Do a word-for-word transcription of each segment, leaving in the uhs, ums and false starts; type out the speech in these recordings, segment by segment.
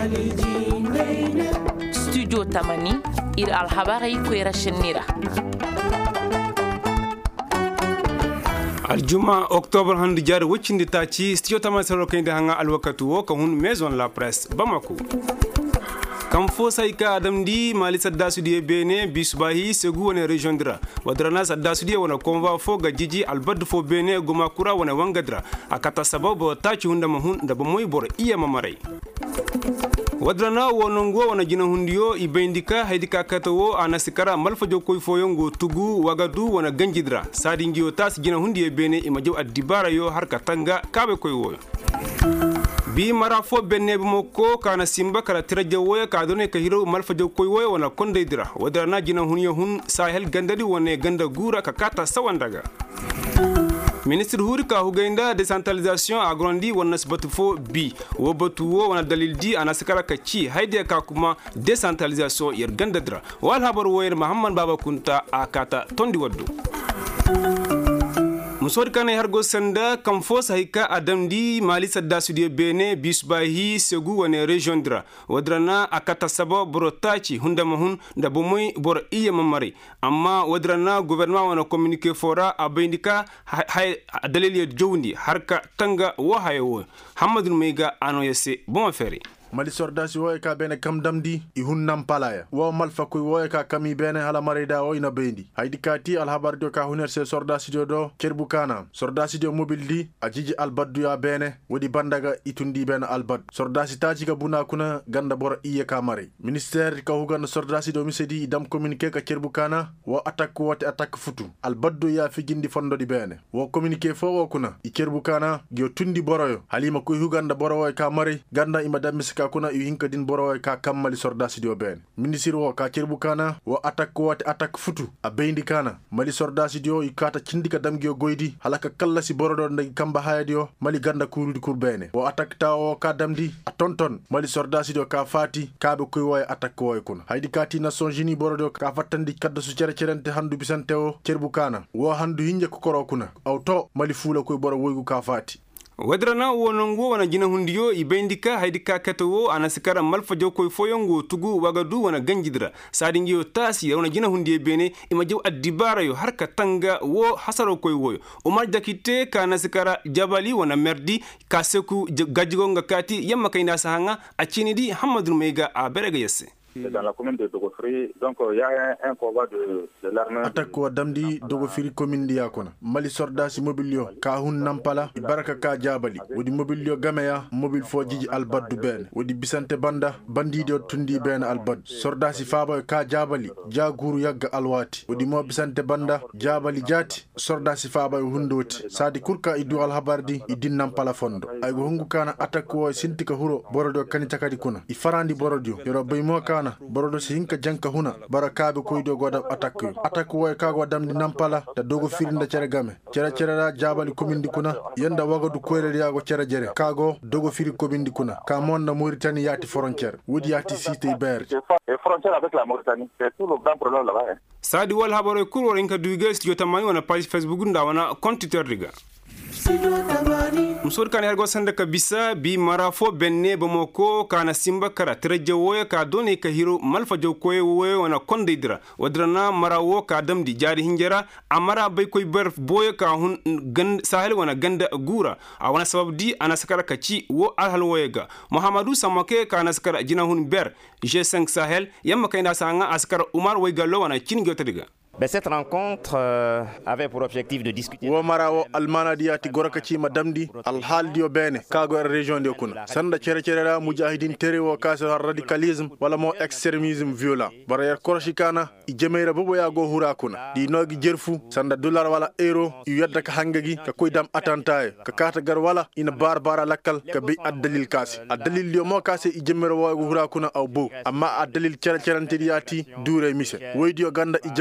studio tamani ir alhabari kwera shinira aljuma octobre hande jar wuccinde taci studio tamani sero kende hanga alwakatu wo ka hun maison la presse Bamako kam fo sayka adam di mali sadda sudi bene bisbahi segu wona rejoindra wadrana sadda sudi wona conva fo ga jiji albad fo bene goma kura wona wangadra akata sababu taci hunda mahun da bamoy bor iya mamarai wadrana wonongo wona jina hundiyo ibendika haydika katawo anasikara malfajo koy foyongo tugu wagadu wona ganjidra sadingiyo tas jina hundiye bene imajo adibara yo harka tanga kabe koy wo bi mara fo benne mo ko kana simba kala tirajawo ka done ka hiro malfajo koy wo wona kondeydira wadrana jina hunyo hun sahel gandadi wone ganda gura ka kata sawandaga ministre hurika hugenda decentralisation agrondi wonna sbatu fo bi wo batu wo wona dalil di anasikara ka ci hayde ka kuma decentralisation yer gandadra wal habar woyer muhammad baba kunta akata tondi waddu musor kana hargo sanda kam fo sahika adamdi mali sadda studio bene bisbahi segu wona rejoindra wadrana akata sabo brotachi hunda mahun da bomoy bor iya mamari amma wadrana gouvernement wona communiquer fora abindika hay dalil jowndi harka tanga wo hayo hamadou meiga ano yesse bon feri mali sordasi woy ka bene kam damdi i hunnam palaya wo malfa koy woy ka kami bene hala marida o ina bendi haydi kati al habar do ka huner se sordasi do do kerbu kana sordasi do mobile di ajiji albaddu ya bene wodi bandaga itundi bene albad sordasi taji ka buna kuna ganda bor iye ka mari ministère ka hugan sordasi do misedi dam communiquer ka kerbu kana wo attaque wote attaque futu albaddu ya fi gindi fondo di bene wo communiquer fo wo kuna i kerbu kana gyo tundi boroyo halima koy huganda borowo ka mari ganda ima damis ka kuna yu hinka din boro ka kammali sordasi dio ben ministre wo ka cerbu kana wo attaque ko wati attaque futu a bendi kana mali sordasi dio i kata cindika damgio goydi halaka kala si boro do ndagi kamba hayadio mali ganda kurudi kurbene wo attaque ta o ka damdi a tonton mali sordasi dio ka fati kabe koy woy attaque woy kuna haydi kati Nations Unies boro do ka fatandi kadda su cere cerente handu bisante o cerbu kana wo handu hinje ko koro kuna auto mali fula koy boro woygu ka fati wadrana wonongo wana jina hundiyo ibendika haydika katawo anasikara malfajo koy foyongo tugu wagadu wana ganjidra sadingiyo tasi wana jina hundiye bene imajo adibara yo harka tanga wo hasaro koy woyo umar jakite ka nasikara jabali wana merdi kaseku gajigonga kati yamma kayna sahanga achinidi hamadou meiga a berega yesse dans la commune de Dogofri, donc il y a un, un combat de, de l'armée. Attaque ko damdi Dogofri commune di yakona. Mali sordasi mobilio ka hun nampala ibaraka ka jabali. Wodi mobilio gameya mobil fo jiji albaddu ben. Wodi bisante banda bandido tundi ben albad. Sordasi faba ka jabali jaguru yagga alwati. Wodi mo bisante banda jabali jati sordasi faba hundoti. Sadi kurka idu alhabardi idin nampala fondo. Ay go hungu kana attaque ko sintika huro borodo kanita kadi kuna. Ifarandi borodio yoro baymo ka borodo si hinka janka huna barakabe koydo goda attaque attaque way kago damdi nampala da dogo firinda cere game cere cere ra jabali komindi kuna yenda wagadu koyre yago cere jere kago dogo firi komindi kuna ka monna Mauritanie yati frontière wodi yati cité ber et frontière avec la Mauritanie c'est tout le grand problème là-bas sadi wal habaro kurwo renka duige studio tamani wana page Facebook nda wana compte Twitter riga musor kan yargo sanda ka bisa bi marafo benne bamoko kana simba kara tirajawo ka doni ka hiro malfa jow koy woy wana kondeydra wadrana marawo ka damdi jari hinjera amara bay koy ber boy ka hun gand sahel wana ganda gura a wana sabab di ana sakara ka ci wo alhal woyega muhammadu samake kana sakara jina hun ber G cinq Sahel yamma kayna sanga askara umar way gallo wana cin gotadiga. Ben, cette rencontre euh, avait pour objectif de discuter. Wo marawo almana diati goraka ci madamdi al hal dio bene kago er région de kuna sanda cere cere ra mujahidin tere wo kaso radicalisme wala mo extrémisme violent bara yer korshikana i jemeira bobo ya go hura kuna di nogi jerfu sanda dollar wala euro yu yadda ka hangagi ka koy dam attentat ka kata gar wala ina barbara lakal ka bi addalil kasi addalil dio mo kasi i jemera wo go hura kuna aw bo amma addalil cere cerante diati dure mise woy dio ganda i jemeira dio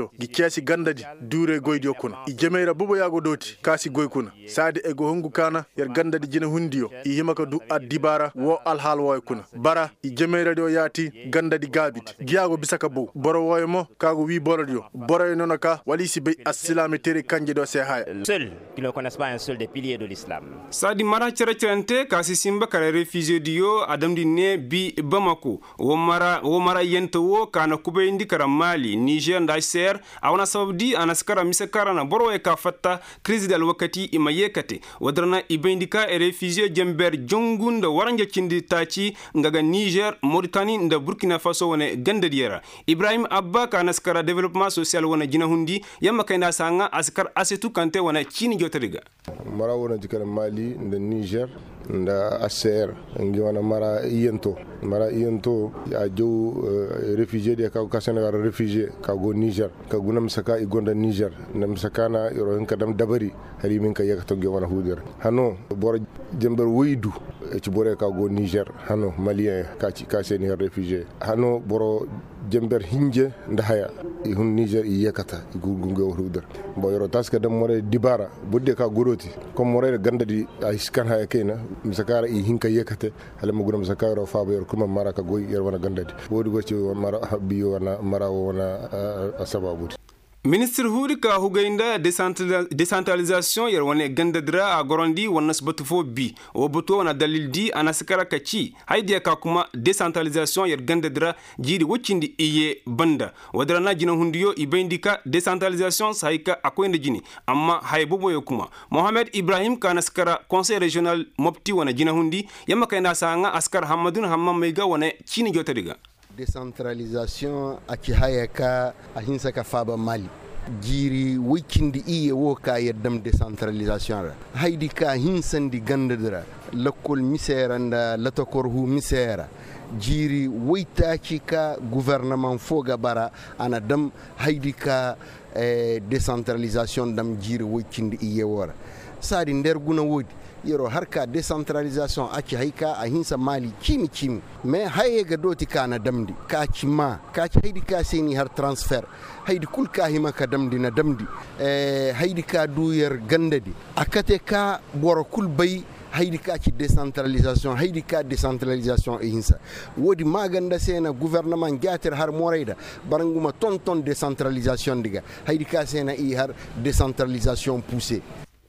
do gi kiasi gandadi dure goydio kuna i jemeira bubo yago doti kasi goy kuna sadi e go hongu kana yer gandadi jina hundiyo i himaka du addibara wo alhal woy kuna bara i jemeira do yati gandadi gabit giyago bisaka bu boro woy mo kago wi borodio boro nono ka wali si be assilami tere kanje do se haya Seuls qui ne connaissent pas un seul des piliers de l'islam. Sadi mara cerente kasi simba kare refugee dio adam di ne bi Bamako wo mara wo mara yento wo kana kube indi kara Mali Niger nda ser awana sabdi anaskara misakara na boro e ka fatta crise dal wakati imayekate wadrana ibendika e refugee jember jongunda waranja cindi taci ngaga Niger Mauritanie nda Burkina Faso wone gandadiera Ibrahim Abba kana skara development social wona jina hundi yamma kayna sanga askar asetu kante wona chini jotariga mara wona jikara Mali nda Niger nda A C R ngi wana mara yento mara yento a jow uh, réfugié de ka ka Sénégal réfugié ka go Niger ka gunam saka i gonda Niger nam sakana yoro en kadam dabari hali min ka yakato ge wana huder hano bor jember woydu e ci bore ka go Niger hano malien ka ci ka seni réfugié hano boro jember hinje ndahaya i hun Niger i yakata i gungunge huder bo yoro taska dam more dibara budde ka goroti comme more gandadi ay skan haya kena misakara i hinka yekate hala mo gunam sakara faabo yor kuma mara ka goy yer wana gandadi wodi go ci mara biyo wana mara wana sababu Ministre Hudi ka hugainda decentralisation yer wane gandadra a gorondi wanas batufo bi o buto wana dalil di anasikara kachi haidi ka kuma decentralisation yer gandadra jiri wucindi iye banda wadrana jina hundiyo ibendika decentralisation saika akwende jini amma haybubo yo kuma Mohamed Ibrahim ka nasikara conseil régional mopti wana jina hundi yamma kayna sanga askar Hamadun Hammam meiga wana chini jotariga décentralisation aki hayaka ahinsa ka faba Mali jiri wikindi iye woka yeddam décentralisation ra haydi ka hinsandi gandadira lakol miseranda latokorhu misera jiri waytaki ka gouvernement foga bara ana dam haydi ka eh, décentralisation dam jiri wikindi iye wora sadi nder guna wodi yero harka décentralisation aki haika ahinsa Mali kimi kimi me haye ga doti kana damdi ka cima ka haydi ka seni har transfer haydi kul ka hima ka damdi na damdi eh haydi ka duyer gandadi akate ka boro kul bay haydi ka ci décentralisation haydi ka décentralisation e hinsa wodi maganda sena gouvernement gater har morayda baranguma ton ton décentralisation diga haydi ka sena i har décentralisation poussée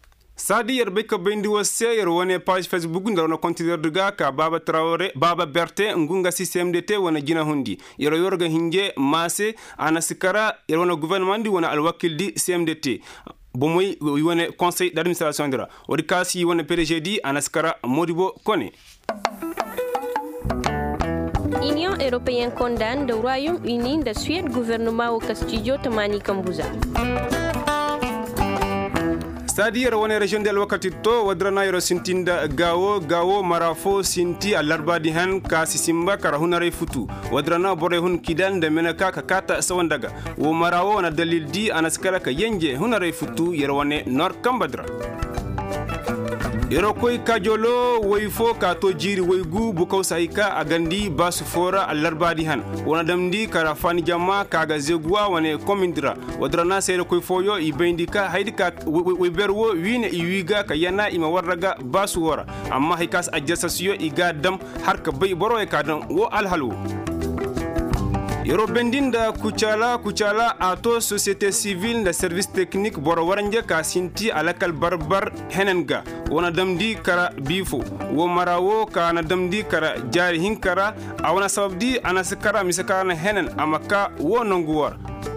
Sadi yer be ka bendi wose yer wone page Facebook ndar no contider duga ka Baba Traoré Baba Berté ngunga système de te wona jina hundi yer yorga hinje masse ana sikara yer wona gouvernement di wona al wakil di C M D T bomoy wone conseil d'administration dira wodi kasi wona P D G di ana sikara Modibo Kone Union européenne condamne le Royaume-Uni de Suède gouvernement au Castillo Tamani Kambuza. Sadi yer wone région del wakati to wadrana yero sintinda gawo gawo marafo sinti alarbadi han ka sisimba kara hunare futu wadrana bore hun kidan de menaka ka kata sawandaga wo marawo na dalil di anaskara ka yenje hunare futu yer wone nor kambadra yero koy kajolo woyfo ka to jiri woygu bukaw saika agandi basufora alarbadi han wona damdi kara fani jamma kaga zegwa wane komindra wadrana sere koy foyo ibendika haydika weberwo wine iwiga ka yana ima warraga basuwora amma hikas ajasasiyo iga dam harka bay boro e kadan wo alhalu yero bendinda kuchala kuchala ato société civile de service technique boro waranje ka sinti alakal barbar henenga wona damdi kara bifo wo marawo kana damdi kara jari hinkara awana sababdi anasikara misakana henen amaka wo nonguwar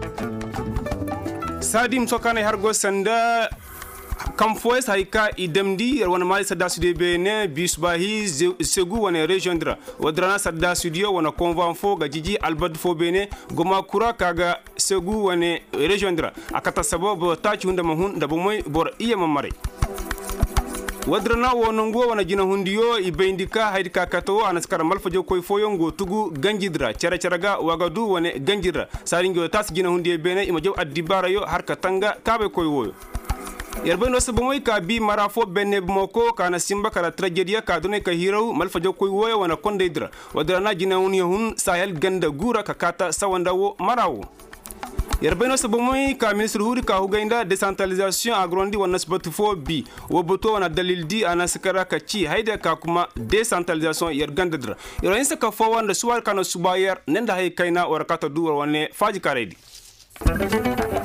sadim sokane hargo sanda kam foes hayka idemdi wana mali sadda studio bene bisbahi segu wana rejoindra wadrana sadda studio wana convan fo ga jiji albad fo bene goma kura kaga segu wana rejoindra akata sabo tachi hunda mahun da bomoy bor iya mamare wadrana wonongo wana jina hundiyo ibendika haydika kato anaskara malfajo koy foyongo tugu ganjidra cara caraga wagadu wane ganjidra saringo tas jina hundiye bene imajo addibara yo harka tanga kabe koy woyo yerbeno sabumoy ka bi marafo benne moko kana simba kala tragedia ka done ka hiraw malfajo koy woyo wana kondeidra wadrana jina hun yahun sahel ganda gura ka kata sawandawo marawo yarbeno sabumoy ka ministre huri ka hugainda decentralisation agrondi wana sbatu fo bi woboto wana dalil di anaskara ka ci haida ka kuma decentralisation yarganda dra iro insa ka fo wanda suwar kana subayar nenda hay kaina warakata duwar wane faji karedi